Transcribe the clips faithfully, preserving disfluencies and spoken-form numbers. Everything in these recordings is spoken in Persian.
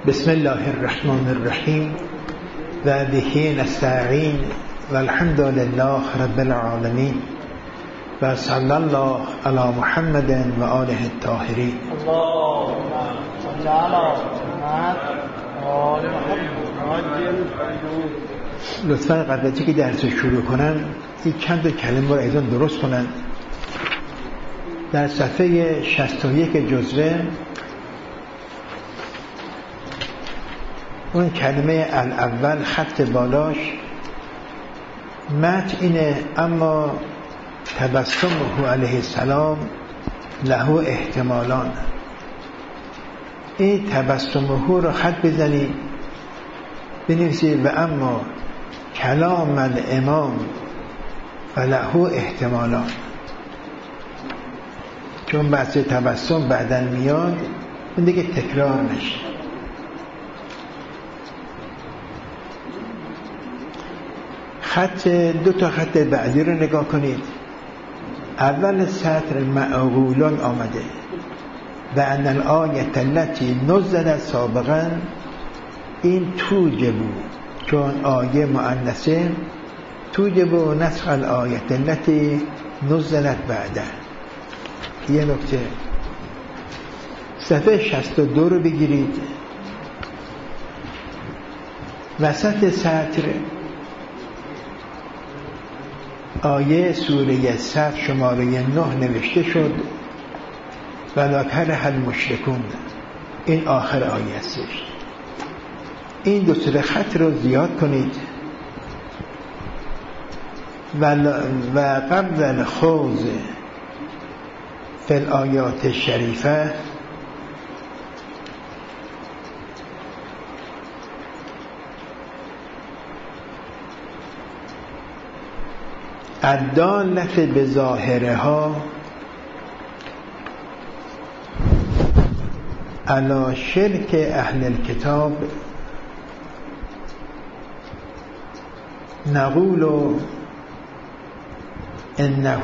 بسم الله الرحمن الرحیم و به نستعین و الحمد لله رب العالمین و صلی الله علی محمد و آله الطاهرین. اللهم صل علی محمد و آل محمد. لطفا قبل از اینکه درس شروع کنم یک چند تا کلمه رو ایضا درست کنم. در صفحه شصت و یک جزوه اون کلمه الاول خط بالاش متن اینه، اما تبسمه علیه السلام له احتمالان. این تبسمه رو خط بزنید بنویسید و اما کلام الامام فله احتمالان، چون بحث تبسم بعدن میاد اون دیگه تکرار نشه. خط دو تا خط بعدی رو نگاه کنید. اول سطر معقولان آمده و ان الآیت التي نزلت سابقا، این توجب بود چون آیه مؤنثه، توجب نسخ الآیت التي نزلت بعده. یه نکته صفحه شصت و دو رو بگیرید، وسط سطر آیه سوره صف شماره نه نوشته شد ولا کره المشرکون. این آخر آیه هستش. این دو سه خط رو زیاد کنید و قبل الخوض فی الآیات الشریفه الدالت به ظاهرها علی شرک اهل الکتاب نقول انه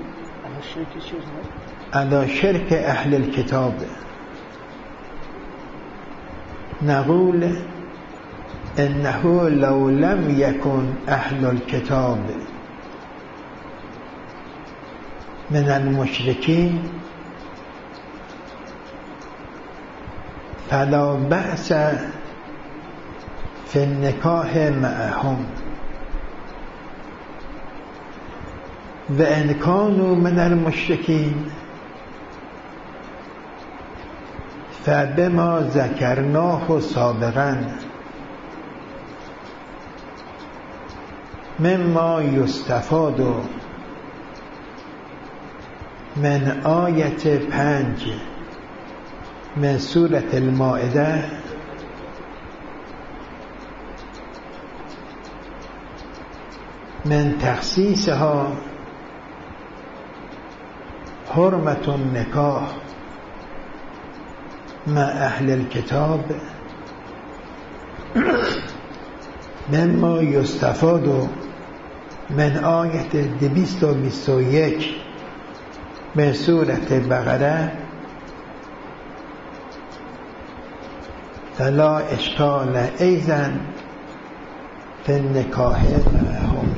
علی شرک اهل الکتاب نقول انه لو لم یکن اهل الکتاب من المشرکین فلا بأس فی النکاح معهم و ان کانوا من المشرکین فبما ذکرناه سابقا مما یستفاد من آیت پنج من سورة المائده من تخصیصها حرمت النکاح مع اهل الكتاب مما یستفاد من آیت دویست و بیست و یک من سورة بقره فلا اشکال ایضا فی النکاح معهم.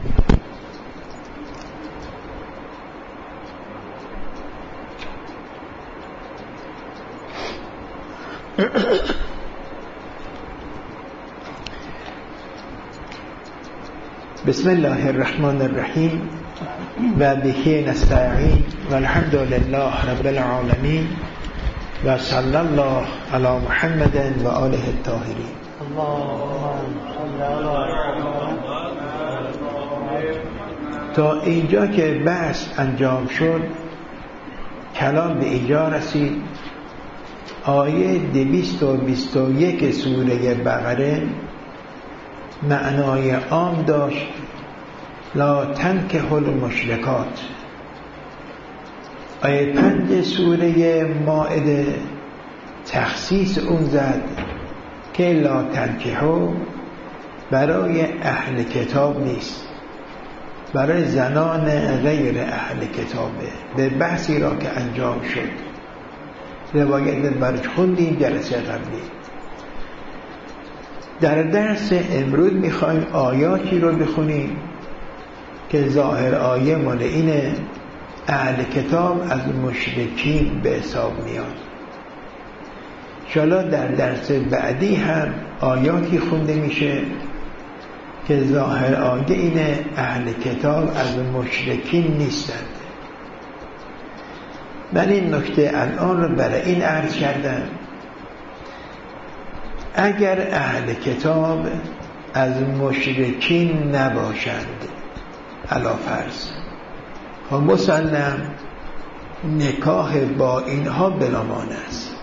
بسم الله الرحمن الرحیم و به نستعین و الحمد لله رب العالمین و صلی الله علی محمد و آله الطاهرین. تا اینجا که بحث انجام شد کلام به اینجا رسید. آیه دویست و بیست و یک سوره بقره معنای عام داشت، لا تنکحوا المشرکات. آیه پنج سوره مائده تخصیص اون زد که لا تنکحوا برای اهل کتاب نیست، برای زنان غیر اهل کتابه. به بحثی را که انجام شد روایت برش خوندیم جلسه قبلی. در درس امروز میخوایم آیاتی رو بخونیم که ظاهر آیه مال اینه اهل کتاب از مشرکین به حساب میاد. انشاءالله در درس بعدی هم آیاتی خونده میشه که ظاهر آیه اینه اهل کتاب از مشرکین نیستند. من این نکته الان رو برای این عرض کردم اگر اهل کتاب از مشرکین نباشند علا فرض خب مسلم نکاح با اینها بلامان است،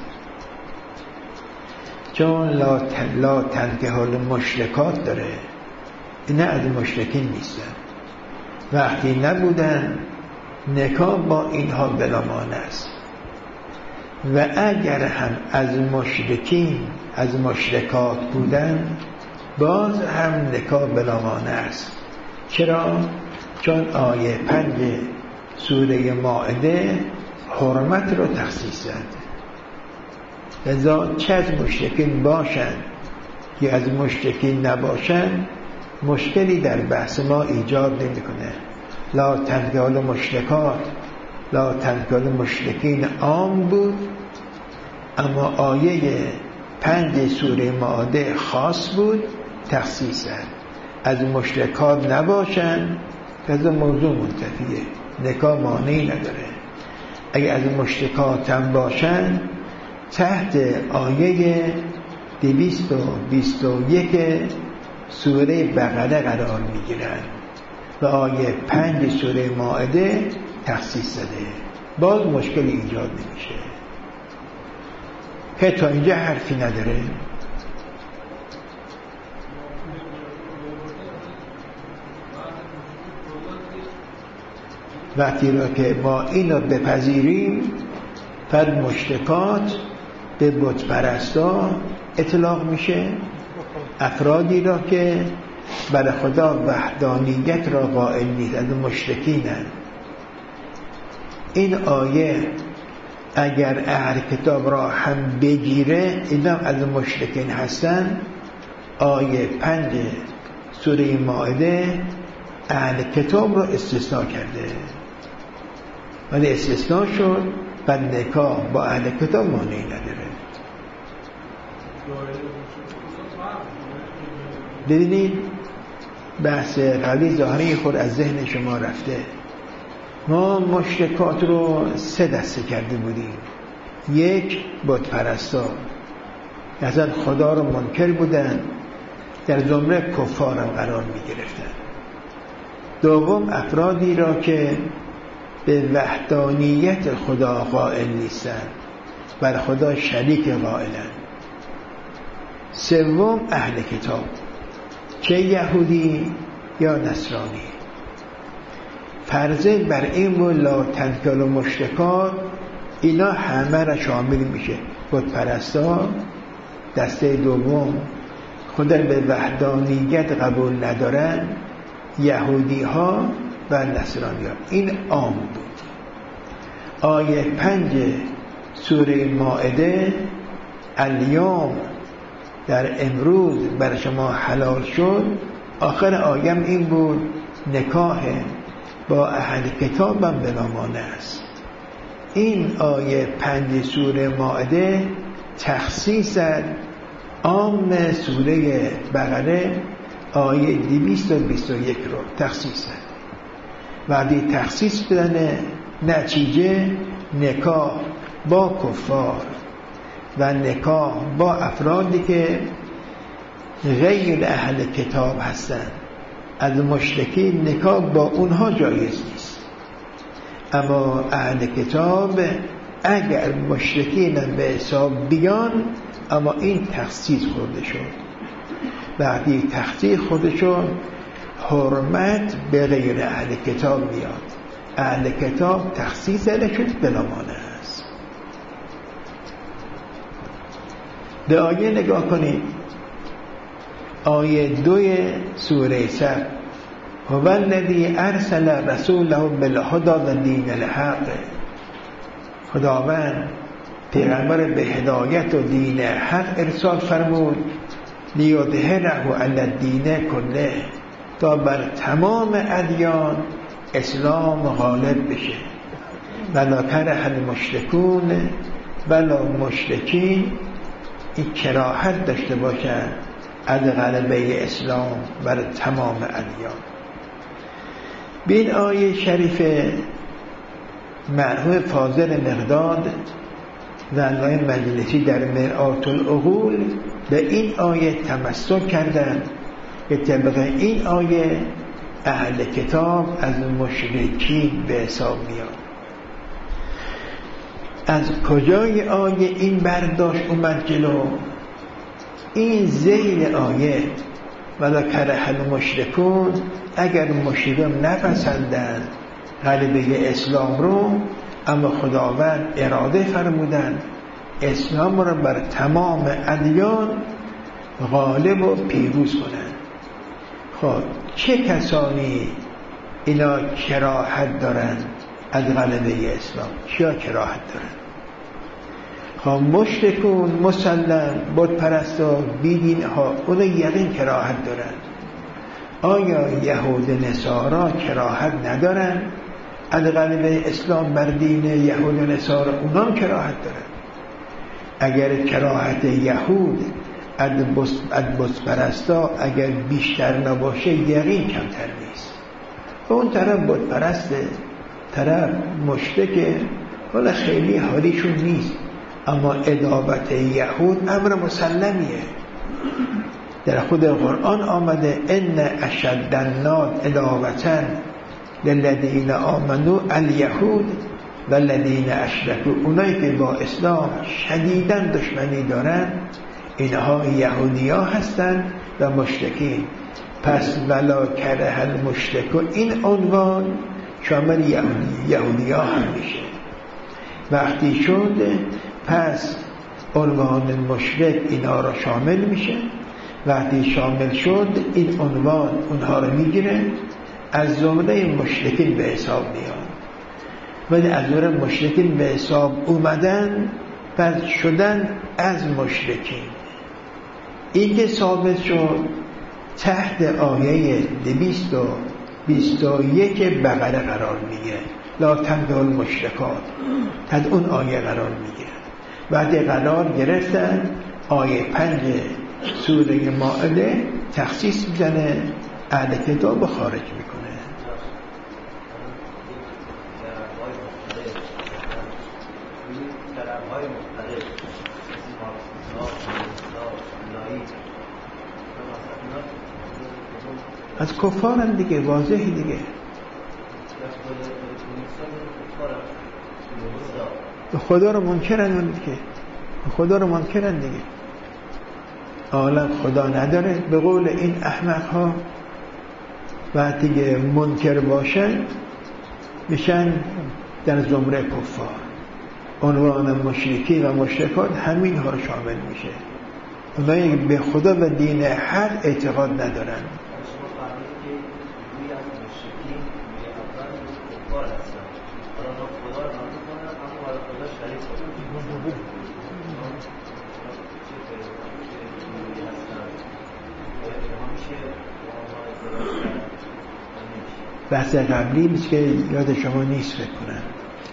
چون لا, لا تنکح المشرکات داره، اینا از مشرکین نیستن. وقتی نبودن نکاح با اینها بلامان است. و اگر هم از مشرکین از مشرکات بودن باز هم نکاح بلامان است. چرا؟ چون آیه پنج سوره مائده حرمت رو تخصیص زد. لذا چه از مشرکین باشن که از مشرکین نباشن مشکلی در بحث ما ایجاد نمیکنه. لا تنکحوا المشرکات، لا تنکحوا المشرکین عام بود، اما آیه پنج سوره مائده خاص بود تخصیص زد. از مشرکات نباشن که از موضوع منتفیه، نکاح مانعی نداره. اگه از مشرکات هم باشن تحت آیه دویست و بیست و یک سوره بقره قرار میگیرن و آیه پنج سوره مائده تخصیص زده. باز مشکلی ایجاد نمیشه. که تا اینجا حرفی نداره. وقتی را که ما اینو بپذیریم فرد مشرکات به بت پرستا اطلاق میشه، افرادی را که بر خدا وحدانیت را قائل نیست، از مشرکینن. این آیه اگر اهل کتاب را هم بگیره اینا از مشرکین هستن. آیه پنج سوره مائده اهل کتاب را استثناء کرده، ولی استثناء شد و نکاح با اهل کتاب مانعی نداره. ببینید بحث قبلی ظاهری خود از ذهن شما رفته. ما مشرکات رو سه دسته کرده بودیم. یک، بت پرستا اصلا خدا رو منکر بودن، در زمره کفار هم قرار می گرفتن. دوم، افرادی را که به وحدانیت خدا قائل نیستن، بر خدا شریک قائلن. سوم، اهل کتاب، چه یهودی یا نصرانی. فرضه بر این بود لا تنکحوا المشرکات، اینا همه را شامل میشه. بت پرستا دسته دوم، خدا به وحدانیت قبول ندارن، یهودی ها و نصرانی ها. این عام بود. آیه پنج سوره مائده الیوم، در امروز بر شما حلال شد، آخر آیم این بود نکاح با اهل کتاب هم بنامانه است. این آیه پنج سوره مائده تخصیص عام سوره بقره آیه دویست و بیست و یک رو تخصیص زد. وقتی تخصیص بدن نتیجه نکاح با کفار و نکاح با افرادی که غیر اهل کتاب هستند، از مشرکین نکاح با اونها جایز نیست. اما اهل کتاب اگر مشرکین به حساب بیان، اما این تخصیص خورده شد. وقتی تخصیص خورده شد حرمت به غیر اهل کتاب میاد. اهل کتاب تخصیص زده شد بلامانه است. به آیه نگاه کنید. آیه دوی سوره صف، هو الذی ارسل رسوله بالهدی و دین الحق. خداوند پیغمبر به هدایت و دین حق ارسال فرمود لیظهره علی الدین کله، تا بر تمام ادیان اسلام غالب بشه. ولا کره المشرکون، ولا مشرکین این کراهت داشته باشن از غلبه اسلام بر تمام ادیان. به این آیه شریف مرحوم فاضل مقداد و علامه مجلسی در مرآت العقول به این آیه تمسک کردند که طبق این آیه اهل کتاب از مشرکین به حساب میاد. از کجای آیه این برداشت اومد جلو؟ این ذیل آیه ولا کره المشرکون، اگر مشرکان نپسندند غلبه اسلام رو، اما خداوند اراده فرمودن اسلام رو بر تمام ادیان غالب و پیروز کنند. خب چه کسانی اینا کراهت دارند از غلبه اسلام؟ چیا کراهت دارند؟ خب مشرکون مسلم، بت پرستا، بیدین ها، اونا یقین کراهت دارند. آیا یهود نصارا کراهت ندارند از غلبه اسلام بر دین یهود و نصارا؟ اونا هم کراهت دارند. اگر کراهت یهود از بت پرستا اگر بیشتر نباشه یقین کمتر نیست. اون طرف بت پرسته، طرف مشرکه، ولی خیلی حالیشون نیست، اما ادابت یهود امر مسلمیه. در خود قرآن آمده ان اشد الناس ادابة للذین آمنوا الیهود والذین اشرکوا، اونایی که با اسلام شدیداً دشمنی دارن اینها یهودی ها هستن و مشرکین. پس ولا کره المشرکون این عنوان شامل یهودی یهودی ها هم میشه. وقتی شد پس عنوان مشرک اینا را شامل میشه. وقتی شامل شد این عنوان اونها رو میگیره، از زمره مشرکین به حساب میاد. ولی از زمره مشرکین به حساب اومدن پس شدن از مشرکین. این که ثابت شد تحت آیه دویست و بیست و یک بقره قرار میگیره، لا تنکحوا المشرکات، تحت اون آیه قرار میگیره. بعد قرار گرفتن آیه پنج سوره مائده تخصیص میزنه، اهل کتاب خارج میکنه. از کفارن دیگه، واضحی دیگه. به خدا رو منکرن اون دیگه، به خدا رو منکرن دیگه. عالم خدا نداره به قول این احمق ها، وقتی که منکر باشن میشن در زمره کفار. عنوان مشرکی و مشرکات همین ها شامل میشه. اونایی به خدا و دین حق اعتقاد ندارن. بحث قبلی نیست که یاد شما نیست فکر کنم،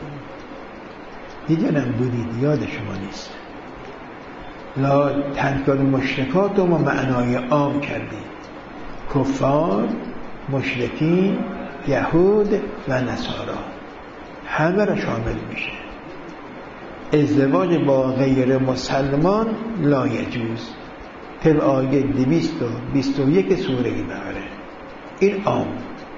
میدونم بودید یاد شما نیست. لا تنکحوا المشرکات رو ما معنای عام کردیم، کفار، مشرکین، یهود و نصارا همه را شامل میشه. ازدواج با غیر مسلمان لا یجوز، طبق آیه دویست و بیست و یک سوره بقره. این عام.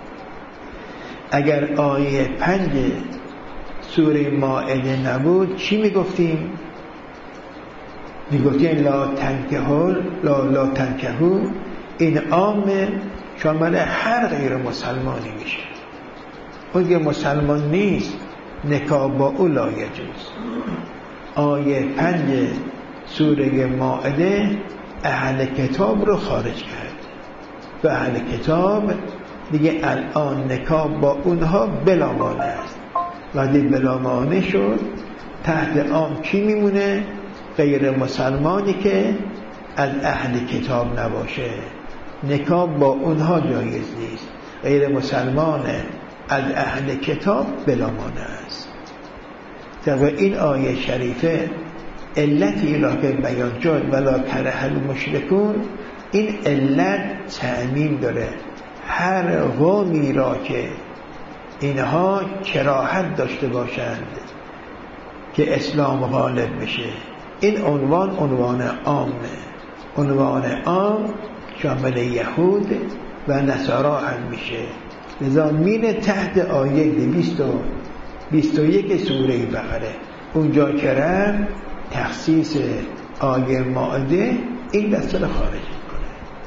اگر آیه پنج سوره مائده نبود چی میگفتیم؟ میگفتیم لا تنکحوا، لا لا تنکحوا، این عام شامل هر غیر مسلمانی میشه. اون که مسلمان نیست نکاح با او لا یجوز. آیه پنج سوره مائده اهل کتاب رو خارج کرد و اهل کتاب دیگه الان نکاح با اونها بلا مانع است. وقتی بلا مانع شد تحت عام کی میمونه؟ غیر مسلمانی که از اهل کتاب نباشه نکاح با اونها جایز نیست. غیر مسلمان از اهل کتاب بلا مانع است. طبعا این آیه شریفه علتی را که بیان شد ولا کره المشرکون، این علت تعمیم داره. هر قومی را که اینها کراهت داشته باشند که اسلام غالب بشه، این عنوان عنوان عامه، عنوان عام شامل یهود و نصارا هم میشه. لذا میره تحت آیه دویست و بیست و یک سوره بقره، اونجا که رفت تخصیص آیه مائده این دسته رو خارج میکنه.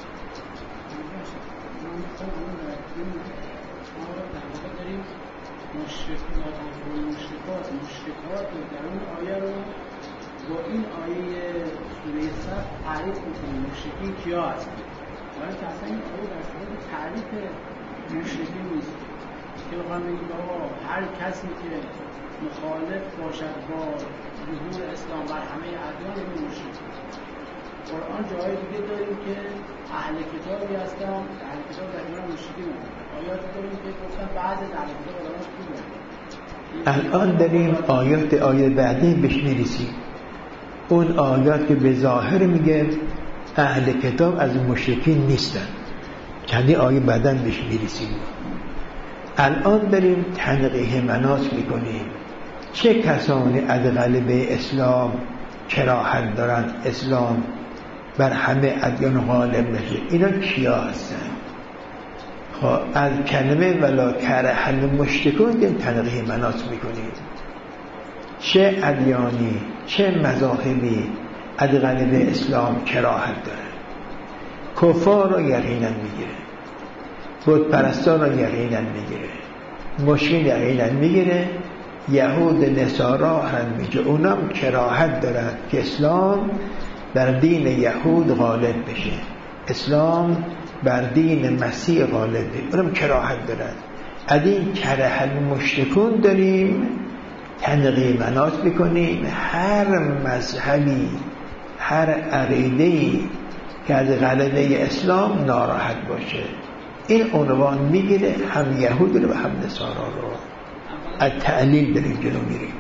مشرکات مشرکات در اون آیه رو با این آیه سوره صف تعریف میکنیم مشرکین کیا هستن، برای که اصلا این آیه در صورت تعریف مشرکین نیست که بخوام بگیم آقا هر کسی که مخالف باشد با ظهور اسلام بر همه ادیان این مشرک. قرآن جای دیگه داریم که اهل کتابی هستن، اهل کتاب در اینا مشرکین هستن. آیاتی داریم که گفتن بعد از اهل کتاب آدماش خوبه. الان داریم آیات آیه بعدی بهش میرسیم. اون آیات که به ظاهر میگه اهل کتاب از مشرکین نیستن، چندی آیه بعداً بهش میرسیم. الان داریم تنقیح مناس میکنیم چه کسانی از غلبه اسلام کراهت دارن اسلام بر همه ادیان غالب نشه. اینا کیا هستن؟ خب از کلمه ولا کره المشرکون داریم تنقیح مناس میکنیم چه ادیانی چه مذاهبی از غلبه اسلام کراهت دارن. کفار را یقینا میگیره، بت پرستان را یقینا میگیره، مشرکین یقینا میگیره، یهود نصارا هم میگه. اونم کراهت دارن که اسلام بر دین یهود غالب بشه، اسلام بر دین مسیح غالب بشه، اونم کراهت دارن. از این کره المشرکون داریم تنقیح مناس بکنیم هر مذهبی هر عقیده‌ای که از غلبه اسلام ناراحت باشه. این عنوان میگیره هم یهود رو و هم نصارا رو. از تعلیل داریم جلو میریم.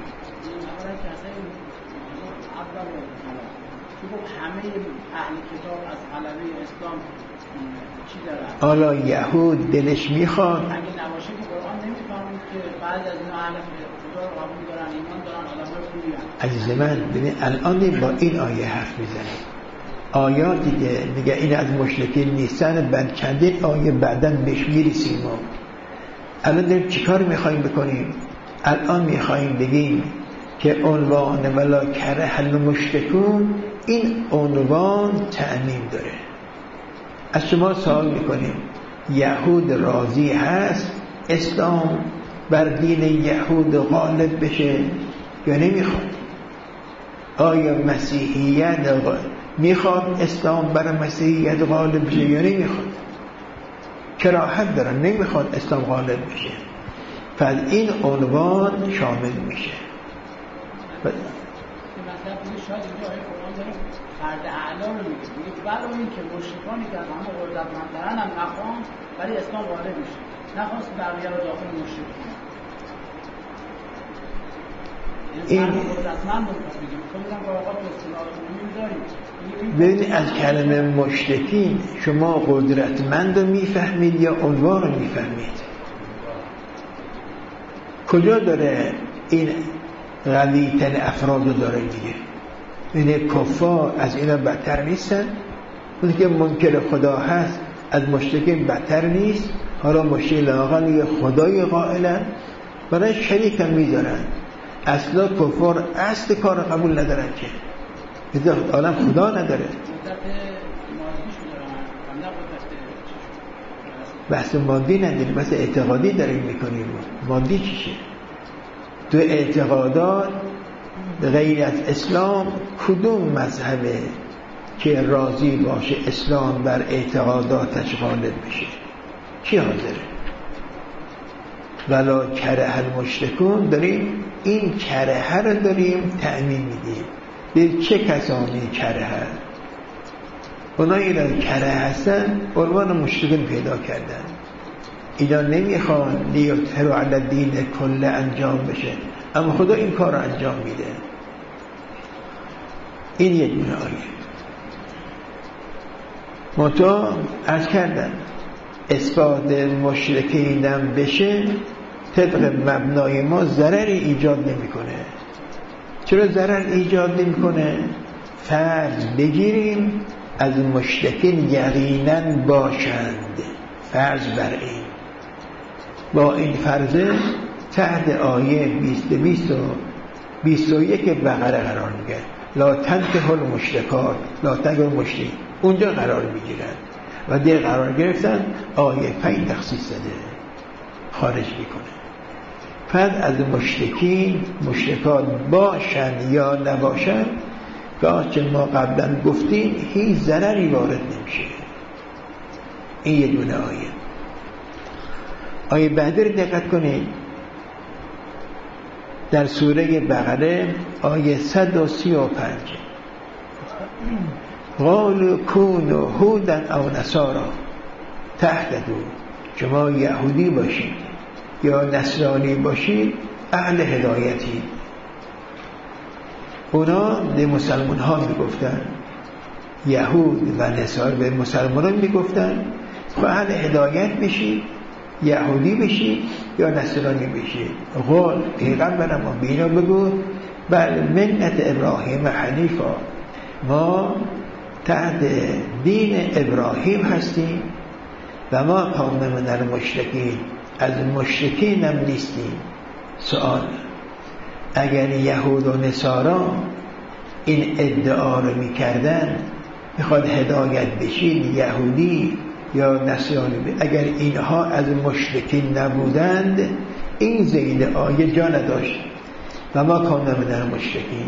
همه اهل کتاب از غلبه اسلام چی دارن؟ حالا یهود دلش میخواد اگه نباشه که قرآن نمیفهمید که بعد از این اهل خدا رو قبول دارن، ایمان دارن، آدمای خوبی هستن. عزیز من ببین الان با این آیه حرف میزنیم. آیاتی که میگه این از مشرکین نیستن بعد چندین آیه بعداً بهش میرسیم. ما الان داریم چیکار میخوایم بکنیم؟ الان میخوایم بگیم که عنوان ولا کره المشرکون این عنوان تعمیم داره. از شما سوال میکنیم یهود راضی هست اسلام بر دین یهود غالب بشه یا نمیخواد؟ آیا مسیحیت میخواد اسلام بر مسیحیت غالب بشه یا نمیخواد؟ کراهت دارن نمیخواد اسلام غالب بشه. پس این عنوان شامل میشه. مثلا شاید اینجا آیه قرآن داره فرد اعلا رو میگه، میگه برای این که مشرکانی که از همه قدرتمندترن هم نخوان ولی اسلام غالب بشه، نخواست بقیه رو داخل مشرک کنن. این قدرتمند رو میگه خودم با آقا تو اصطلاح عمومی داریم. ببین از کلمه مشرکین شما قدرتمند رو میفهمید یا عنوان رو میفهمید؟ کجا داره این قوی تن افراد رو داره میگه؟ این کفار از اینا بدتر نیستن؟ اونی که منکر خدا هست از مشرکین بدتر نیست؟ حالا مشرک لااقل یه خدای قائلن برای شریک هم میذارن. اصلا کفار اصل کار قبول ندارن که عالم خدا نداره. بحث مادی نداریم، بحث اعتقادی داریم میکنیم. مادی چیشه؟ تو اعتقادات غیر از اسلام کدوم مذهبه که راضی باشه اسلام بر اعتقاداتش غالب بشه؟ کی حاضره؟ ولا کره المشرکون داریم این کره رو داریم تعمیم میدیم. به چه کسانی کره؟ اونایی را کره هستن عنوان مشرکین پیدا کردن. اینا نمیخوان لیظهروا علی الدین کله انجام بشه، اما خدا این کار را انجام میده. این یک دونه آیه. منتها عرض کردن اثبات مشرکین هم بشه طبق مبنای ما ضرری ایجاد نمیکنه. چرا ضرر ایجاد نمیکنه؟ فرض بگیریم از مشرکین یقینا باشند، فرض بر این، با این فرض تحت آیه بیست و بیست و یک بقره قرار میگه لا تنکحوا المشرکات، لا تنکحوا المشرکین، اونجا قرار میگیرن و دیگه قرار گرفتن آیه پنج تخصیص زده خارج میکنه. پس از مشرکین مشرکات باشن یا نباشن که آنچه ما قبلا گفتیم هیچ ضرری وارد نمیشه. این یه دونه آیه. آیه بعدی رو دقت کنید، در سوره بقره آیه صد و سی و پنج قالوا کونوا هودا او نصارا تهتدوا، شما یهودی باشید یا نصرانی باشید اهل هدایتی. اونا به مسلمان ها میگفتن، یهود و نصارا به مسلمان می گفتن و اهل هدایت بشید، یهودی بشید یا نصرانی بشید. قول پیغمبر ما بینا بگو بل ملت ابراهیم حنیفا، ما تحت دین ابراهیم هستیم و ما کنا من المشرکین، از مشرکین هم نیستیم. سوال، اگر یهود و نصارا این ادعا رو میکردن میخواد هدایت بشید یهودی یا نصرانی، اگر اینها از مشرکین نبودند این زید آیه جا نداشت و ما کنا من المشرکین.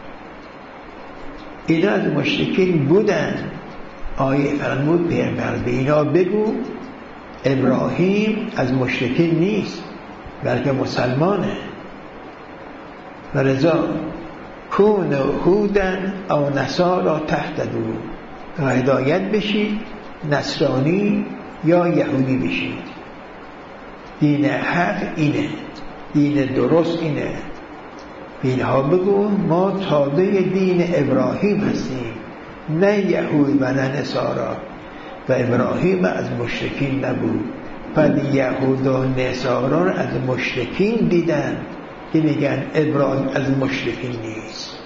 اینا از مشرکین بودن. آیه فرمود پیغمبر به اینا بگو ابراهیم از مشرکین نیست بلکه مسلمانه. و رضا کون هودن او نصارا تهتدوا، و هدایت بشید نصرانی یا یهودی بشید. دین حق اینه، دین درست اینه. اینها بگو ما تابع دین ابراهیم هستیم، نه یهود و نه نصارا، و ابراهیم از مشرکین نبود. پس یهود و نصارا را از مشرکین دیدن که میگن ابراهیم از مشرکین نیست.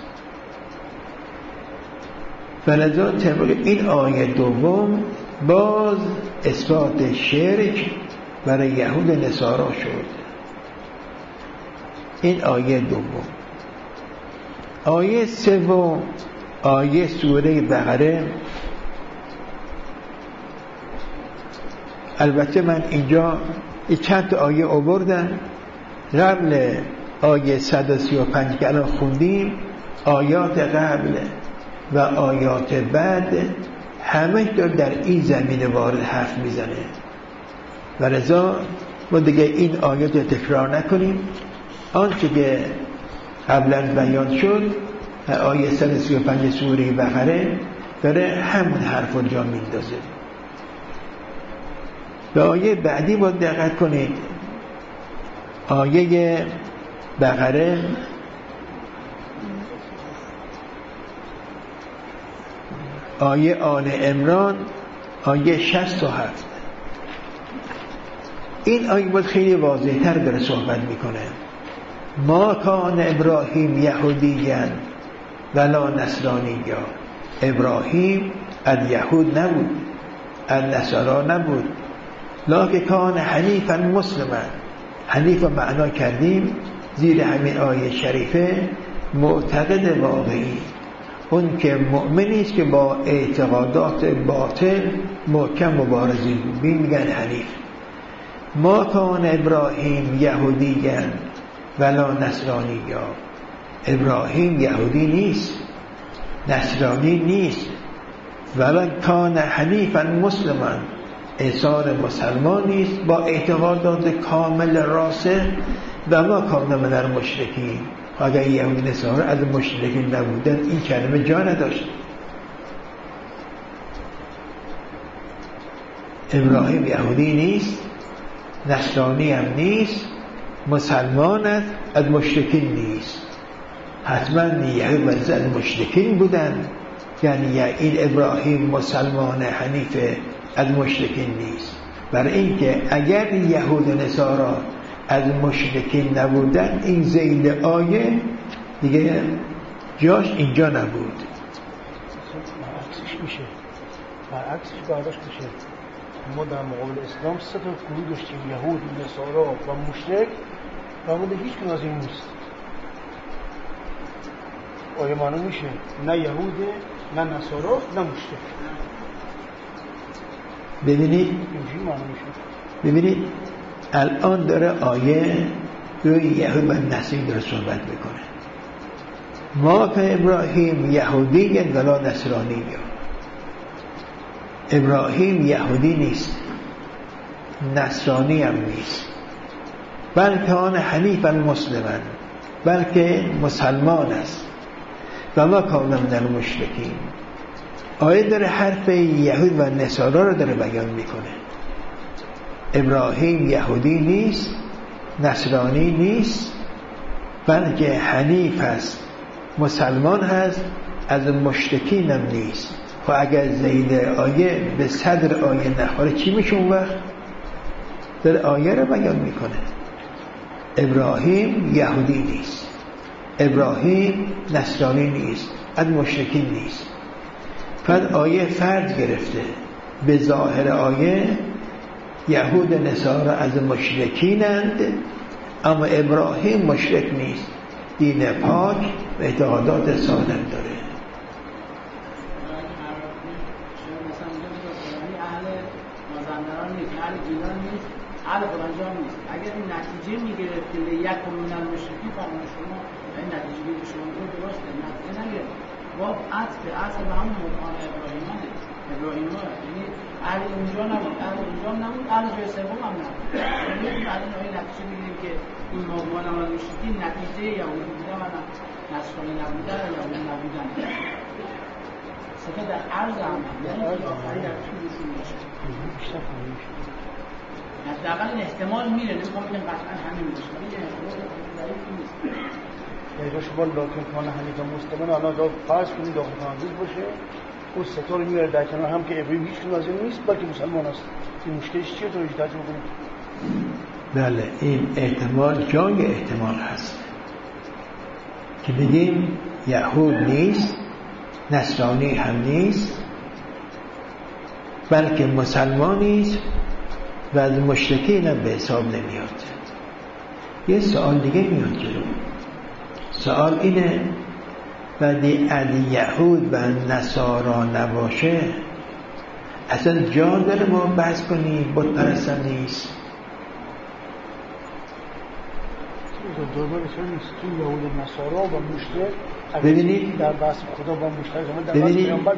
فلذا طبق این آیه دوم باز اثبات شرک برای یهود و نصارا شد. این آیه دوم. آیه سوم آیه سوره بقره، البته من اینجا چند آیه آوردم قبل آیه صد و سی و پنج که الان خوندیم. آیات قبل و آیات بعد همه دار در این زمینه وارد حرف میزنه و رضا ما دیگه این آیات تکرار نکنیم. آنچه که قبلا بیان شد آیه صد و سی و پنج سوره بقره داره همون حرف رو جا میندازه. به آیه بعدی باید دقت کنید. آیه بقره آیه آل عمران آیه شصت و هفت. این آیه باید خیلی واضح تر داره صحبت میکنه. ما کان ابراهیم یهودیان ولا نصرانیا، ابراهیم از یهود نبود از نصارا نبود، لکن کان حنیفا مسلما. حنیف معنا کردیم زیر همین آیه شریفه معتقد واقعی، اون که مؤمنی است که با اعتقادات باطل محکم مبارزی بود، میگن حنیف. ما کان ابراهیم یهودیان ولا نصرانیا، ابراهیم یهودی نیست نصرانی نیست، ولی کان حنیفا مسلما، اظهار مسلمان نیست با اعتقادات کامل راسخ. و ما کان من المشرکین، اگر یهود نصارا از مشرکین نبودن این کلمه جا نداشت. ابراهیم یهودی نیست، نصرانی هم نیست، مسلمان است، از مشرکین نیست. حتما یهود ورزه از مشرکین بودن، یعنی این ابراهیم مسلمان حنیف از مشرکین نیست. برای اینکه اگر یهود و نصارا از مشرکین نبودن این ذیل آیه دیگه جاش اینجا نبود. برعکسش میشه، برعکسش برداشت میشه. ما در مقابل اسلام سه تا گروه داشتیم، یهود، نصارا و مشرک. در مورد هیچ کدوم از این نیست. آیه معلوم میشه نه یهوده، نه نصارا، نه مشرک. ببینید اینجوری معلوم میشه. ببینید الان داره آیه روی یهود و نصرانی داره صحبت میکنه. ما که ابراهیم یهودی ولا نصرانی. ابراهیم یهودی نیست، نصرانی هم نیست، بلکه آن حنیف المسلمن، بلکه مسلمان است. و ما کان من المشرکین. آیه داره حرف یهود و نصارا رو داره بیان میکنه. ابراهیم یهودی نیست، نصرانی نیست، بلکه حنیف است، مسلمان هست، از مشرکین هم نیست. و اگر زید آیه به صدر آیه نخوره چی میشه اون وقت؟ در آیه رو بیان میکنه. ابراهیم یهودی نیست، ابراهیم نصرانی نیست، از مشرکین نیست. بعد آیه فرض گرفته به ظاهر آیه یهود نصارا از مشرکینند، اما ابراهیم مشرک نیست، دین پاک و اعتقادات سالم داره. اهل فلان جا نیست. اگر این نتیجه میگرفت که یک من المشرکین فرمان شما این نتیجه که شما رو درسته نتیجه نگرفت با عطف اصل به همون مقام ابراهیمانه ابراهیمانه یعنی اهل اونجا نبود، اهل اونجا نبود، اهل جای سوم هم نبود. یعنی بعد این نتیجه میگیریم که این مقام المشرکین نتیجه یهودی بودن و نصرانی نبودن و یهودی نبودن سفه در عرض هم یعنی آخری در طولشون باشه بیشتر فهمی شد. حداقل این احتمال میره، نمیخوام بگم قطعا همین باشه، ولی این احتمال ضعیفی نیست. یعنی باشه با لاکن کان حنیف مسلمان الان دا فرض کنید داخل تنظیف باشه اون ستاره میاره در کنار هم که ابراهیم هیچ کدوم از این نیست بلکه مسلمان است. این مشکلش چیه تو رو ترجمه کنید؟ بله این احتمال جای احتمال هست که بگیم یهود نیست، نصرانی هم نیست، بلکه مسلمانی است و از مشرکین هم به حساب نمیاد. یه سوال دیگه میاد جلو. سوال اینه ولی از یهود و نصارا نباشه اصلا جا داره ما بحث کنیم بت پرستن نیست. درباره چه نیست که یهود و نصارا و مشرک ببینید در بحث خدا با مشرک در ببینید پیامبر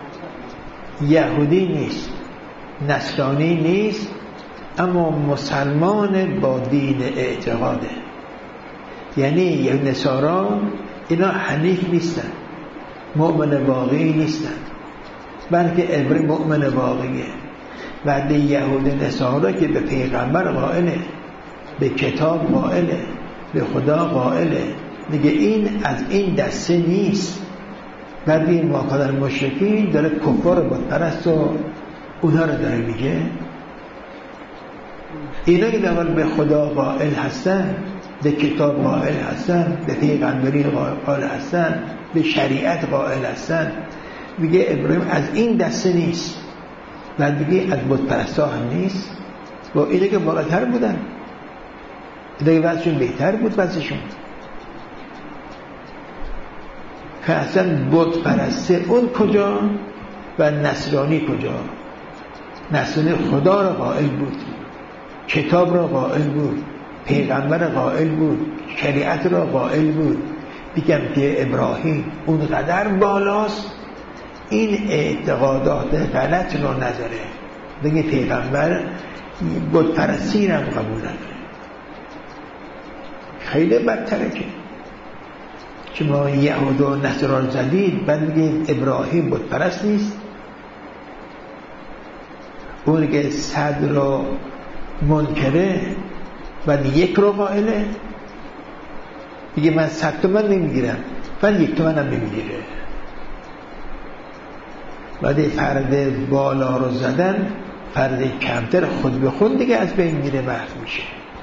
یهودی نیست، نصرانی نیست، اما مسلمان با دین اعتقاده. یعنی یهود نصارا اینا حنیف نیستن، مؤمن واقعی نیستن، بلکه ابراهیم مؤمن واقعیه. بعد یهود نصارا که به پیغمبر قائله، به کتاب قائله، به خدا قائله، میگه این از این دسته نیست. بعد این واقعا مشرکین داره کفار بت پرست و اونها رو داره میگه. اینا که اول به خدا قائل هستن، به کتاب قائل هستن، به پیغمبری قائل هستن، به شریعت قائل هستن، میگه ابراهیم از این دسته نیست. بعد میگه از بت پرستا هم نیست. با اینه که بالاتر بودن، اینه که وضعشون بهتر بود وضعشون. که اصلا بت پرسته اون کجا و نصرانی کجا؟ نصرانی خدا را قائل بود، کتاب را قائل بود، پیغمبر قائل بود، شریعت را قائل بود. بگم که ابراهیم اونقدر بالاست این اعتقادات غلط رو نداره، بگه پیغمبر بت پرستی را قبول نداره. خیلی بدتره که شما یهود و نصارا زدید بعد میگید ابراهیم بت پرست نیست. اون که صد رو منکره ولی یک رو قائله، میگه من صد تومن نمیگیرم ولی یک تومن هم نمیگیره. ولی فرد بالا رو زدن، فرد کمتر خود به خود دیگه از بین میره، محو میشه.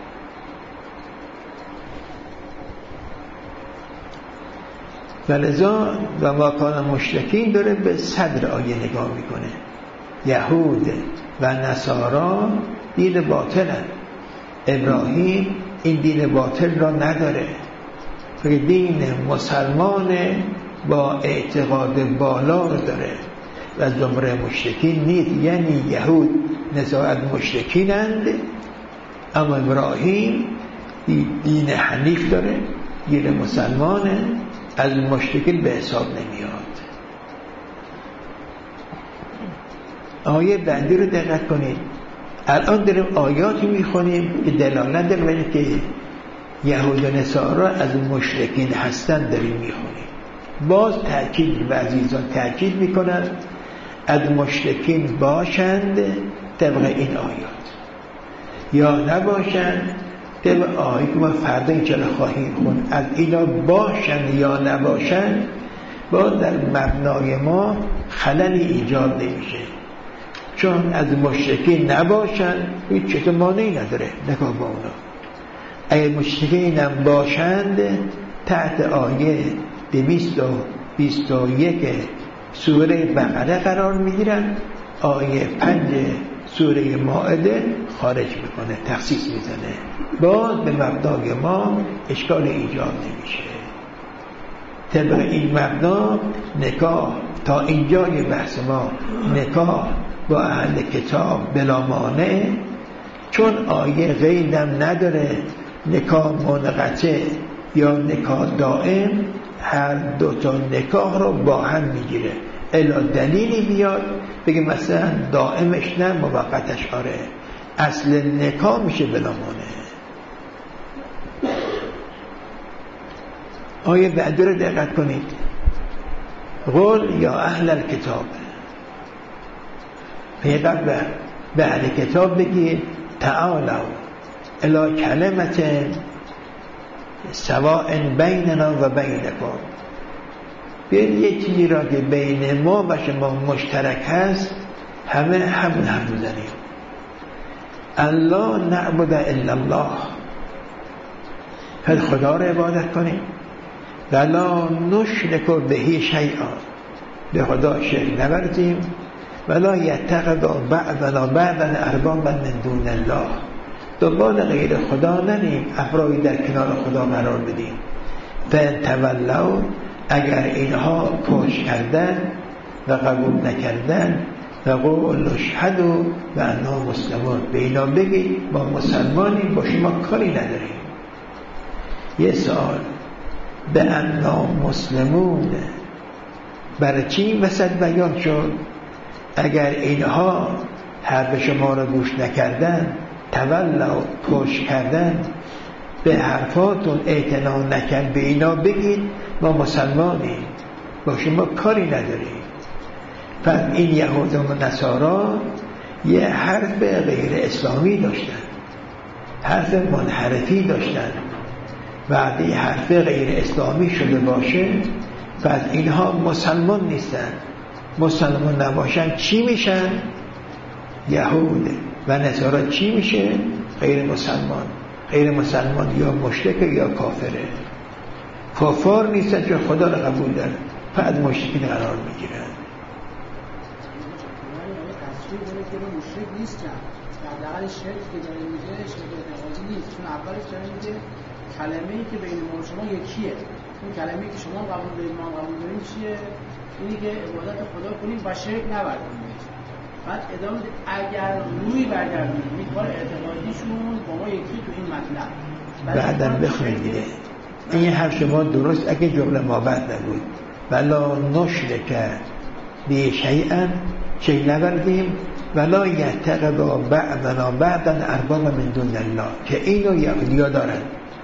ولذا و ما کان مشرکین داره به صدر آیه نگاه میکنه. یهود و نصارا دین باطلن، ابراهیم این دین باطل را نداره، که دین مسلمان با اعتقاد بالا رو داره و زمره مشرکین نیست. یعنی یهود نسبت مشرکینند، اما ابراهیم دین حنیف داره، دین مسلمانه، از مشرکین به حساب نمیاد. آیه بعدی رو دقت کنید. الان داریم آیاتی میخونیم که دلالت داره که یهود و نصارا از مشرکین هستن، داریم میخونیم. باز تأکید و عزیزان تأکید میکنن از مشرکین باشند طبق این آیات، یا نباشند طبق آیه که ما فردا اینجا خواهیم خوند. از اینا باشند یا نباشند باز در مبنای ما خللی ایجاد نمیشه، چون از مشرکین نباشند هیچ چیز مانعی نداره نگاه با اونا. اگر مشرکین هم باشند تحت آیه دویست و بیست و یک سوره بقره قرار میگیرن، آیه پنج سوره مائده خارج میکنه، تخصیص میزنه. باز به مبنای ما اشکال ایجاد نمیشه. طبق این مبنا نکاح تا اینجای بحث ما نکاح با اهل کتاب بلا مانع، چون آیه قیدم نداره نکاح منقطع یا نکاح دائم، هر دو تا نکاح رو با هم میگیره. الا دلیلی بیاد بگه مثلا دائمش نه موقتش آره، اصل نکاح میشه بلا مانع. آیه بعد رو دقت کنید. قل یا اهل الکتاب، پیغمبر به اهل کتاب بگید تعالوا الی کلمت سواء بیننا و بینکم، بیاید یه چیزی را که بین ما و شما مشترک هست همه همون هم بزنیم. الله نعبد الا الله، هر خدا را عبادت کنیم. ولا نشرک به شیئا، به خدا شرک نورزیم. ولا یتخذ بعضنا بعضا اربابا من دون الله، دنبال غیر خدا نریم، افرادی در کنار خدا قرار بدیم. فان تولوا، اگر اینها پشت کردن و قبول نکردن، فقولوا اشهدوا بأننا مسلمون، به اینا بگید ما مسلمانیم، با شما کاری نداریم. یه سوال، بأننا مسلمون برای چی وسط بیان شد؟ اگر اینها حرف شما را گوش نکردن، تولوا پشت کردن، به حرفاتون اعتنا نکرد، به اینا بگید ما مسلمانیم، با شما کاری نداریم. پس این یهود و نصارا یه حرف غیر اسلامی داشتن، حرف منحرفی داشتن. وقتی حرف غیر اسلامی شده باشه پس اینها مسلمان نیستن. مسلمان نباشن چی میشن؟ یهود و نصارا چی میشه؟ غیر مسلمان. غیر مسلمان یا مشرک یا کافره. کافار نیستن چون خدا را قبول دارن، بعد مشرکین قرار میگیرن. مشرک نیست، حداقل شرک که داره میگه شرک اعتقادی نیست، چون اولش داره میگه کلمه‌ای که بین ما و شما یکیه. اون کلمه‌ای که شما قبول دارید ما قبول داریم چیه؟ اینی که عبادت خدا کنیم و شرک نورزیم. بعد ادامه اگر روی برگردونیم این کار اعتقادیشون با ما یکی تو این مطلب بعداً بخونید دیگه. این حرف شما درست اگه جمله ما بعد نبود. ولا نشرک به شیئا، شیء نبردیم، ولا یتخذ بعضنا بعضا اربابا من دون الله، که اینو یهودی‌ها دارن.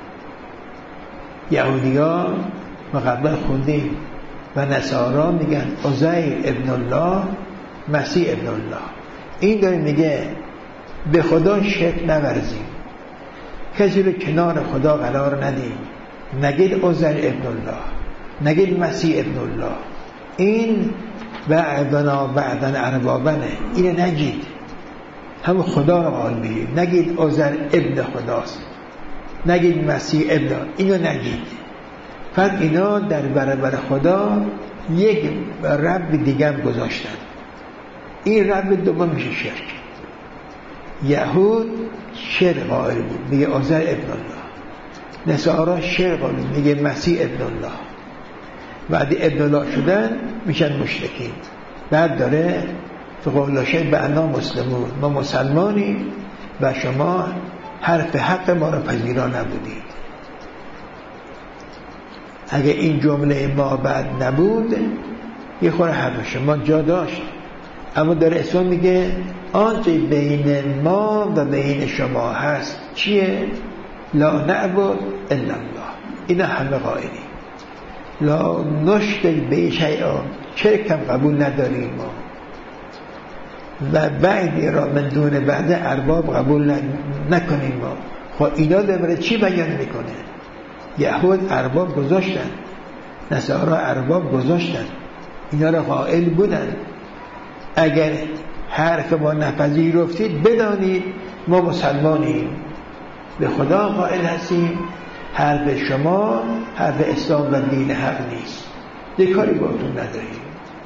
یهودی‌ها ما قبلا خوندیم و نصارا میگن عزیر ابن الله، مسیح ابن الله. این داره میگه به خدا شرک نورزیم، کسی رو کنار خدا قرار ندیم، نگید عزیر ابن الله، نگید مسیح ابن الله، این بعدنا بعدن اربابنه، اینو نگید، هم خدا رو قائل بگید، نگید عزیر ابن خداست، نگید مسیح ابن، اینو نگید. فقط اینا در برابر خدا یک رب دیگه گذاشتن، این رب دوم میشه شرک. یهود شرک قائل بود، میگه عزیر ابن الله، نصارا شرک قائل بود، میگه مسیح ابن الله. بعد ابن الله شدن میشن مشرکین. بعد داره تو قول شیء بعنا مسلمون، ما مسلمانیم و شما حرف حق ما رو پذیرا نبودید. اگه این جمله ما بعد نبود یه خورده حرف شما جا داشت، اما در اسلام میگه آنچه بین ما و بین شما هست چیه؟ لا نعبد الا الله، اینا همه قائلیم. لا نشرک به شیئا، شرک هم قبول نداریم ما، و بعدی را من دون بعد ارباب قبول نکنیم ما. خب اینا در چی بیان میکنه؟ یهود ارباب گذاشتن، نصارا ارباب گذاشتن، اینا را قائل بودن. اگر حرف ما نپذیرفتید بدانید ما مسلمانیم، به خدا قائل هستیم، حرف شما حرف اسلام و دین حق نیست، یک کاری با اتون نداریم.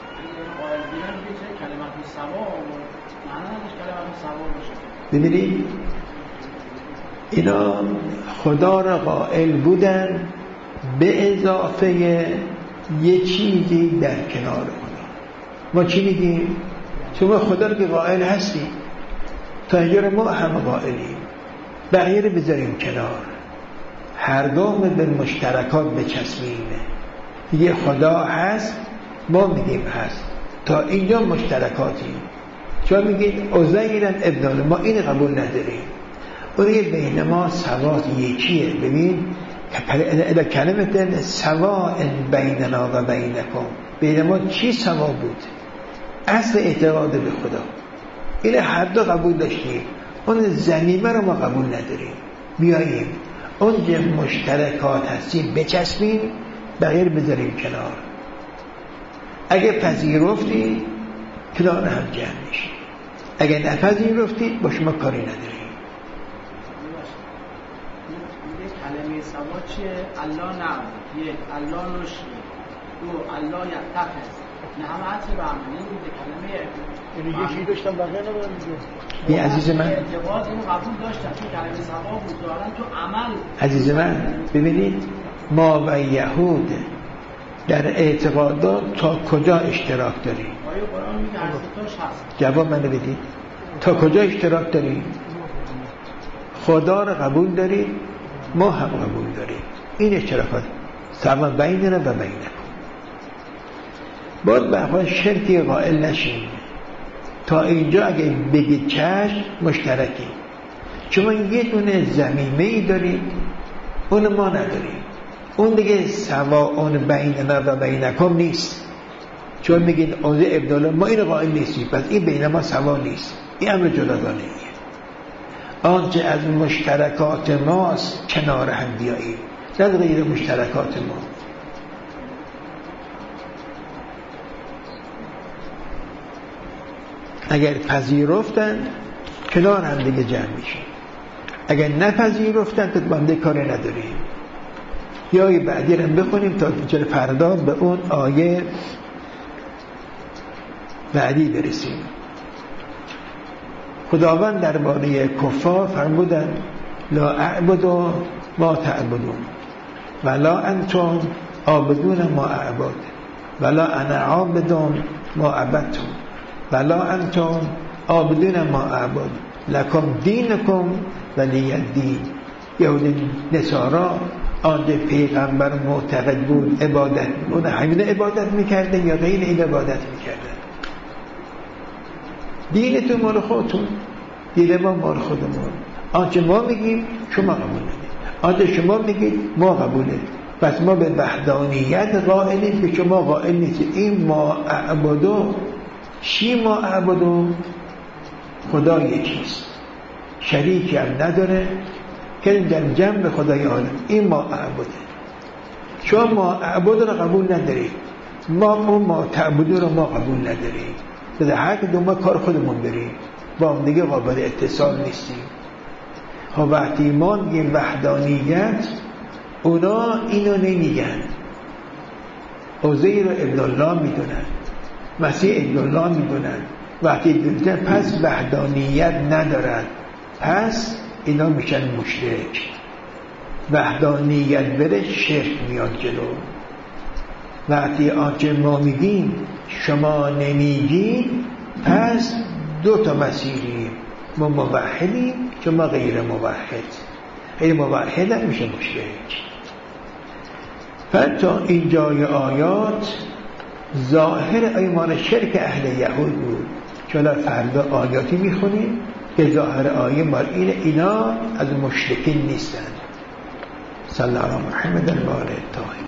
ببینید اینا خدا را قائل بودن به اضافه یه چیزی در کنار خدا. ما چی میگیم؟ شما خدا رو که قائل هستی، تا اینجا ما هم قائلیم، بقیه رو بذاریم کنار، هر دوم به مشترکات بچسبیم. یه خدا هست، ما میگیم هست، تا اینجا مشترکاتیم. چون میگید عزیر ابن الله، ما این قبول نداریم. اون بین ما سوات یکیه. ببین کلمه سواء بیننا و بینکم، بین ما چی سوا بود؟ اصل اعتقاد به خدا، این هر دو قبول داشتیم، اون ضمیمه رو ما قبول نداریم. بیاییم اونجا مشترکات هستیم بچسبیم، بقیه بذاریم کنار. اگه پذیرفتی کنار هم جمع میشیم، اگه نپذیرفتی با شما کاری نداریم. کلمه سوا چیه؟ الله نعبد، یک الله نشرک، دو الله یتخذ، نه همه عطف به هم. این کلمه یکی داشتم بقیه نبودم دیگه. بی عزیز من اعتقاد اینو قبول داشتن که کلمه سوا بود، دارن تو عمل. عزیز من ببینید ما و یهود در اعتقادات تا کجا اشتراک داریم؟ آیه قرآن میگه هر ستاش هست. جواب منو بدید، تا کجا اشتراک داریم؟ خدا رو قبول داریم، ما هم قبول داریم. این اشتراکات سوا بیننا و بینکم. باید به احوال شرکی قائل نشیم. تا اینجا اگه بگید چشم مشترکی، چون یه دونه ضمیمه‌ای دارید اون ما نداریم، اون دیگه سوا اون بیننا و بینکم نیست. چون میگید عزیر ابن الله، ما این قائل نیستیم، پس این بین ما سوا نیست، این امر جداگانه ایه. آنچه از مشترکات ماست کنار هم بیاییم، نه غیر مشترکات ما. اگر پذیرفتن کنار هم دیگه جمع میشن، اگر نپذیرفتن تو بنده کاری نداریم. یا بعدی رو بخونیم تا جل فردا به اون آیه بعدی برسیم. خداوند درباره کفار فرمودن لا اعبد ما تعبدون ولا انتم عابدون ما اعبد ولا انا عابد ما عبدتم ولا انتم عابدون ما اعبد لکم دینکم ولی دین. یهود نصارا آنجا پیغمبر معتقد بود عبادت، اون همین عبادت میکردن یا غیر این عبادت میکردن. دینتون مال خودتون، دین ما مال خودمون. آنچه ما میگیم شما قبول ندید، آنچه شما میگید ما قبوله. پس ما به وحدانیت قائلیم که شما قائل نیستید. این ما اعبدو چی؟ ما اعبدو خدا یکیست، شریکی هم نداره که در جنب خدای عالم. این ما اعبده. شما ما اعبد رو قبول ندارید، ما اون ما تعبد رو ما قبول نداریم. به هر کدوم ما کار خودمون بریم، با هم دیگه قابل اتصال نیستیم. ها وقتی ما میگیم وحدانیت، اونا اینو نمیگن. عزیر رو ابن الله میدونن، مسیح ابن الله میدونن. وقتی دونن پس وحدانیت ندارن، پس اینا میشن مشرک. وحدانیت بره شرک میاد جلو. وقتی آنچه ما میگیم شما نمیگید، پس دو تا مسیریم، ما موحدیم، شما غیر موحد. غیر موحد هم میشه مشرک. حتی این جای آیات ظاهر ایمان شرک اهل یهود بود. چون فردا آیاتی میخونیم که ظاهر آیه مال اینه، اینا از مشرکین نیستن. صلی الله علیه محمد و آله الطاهرین.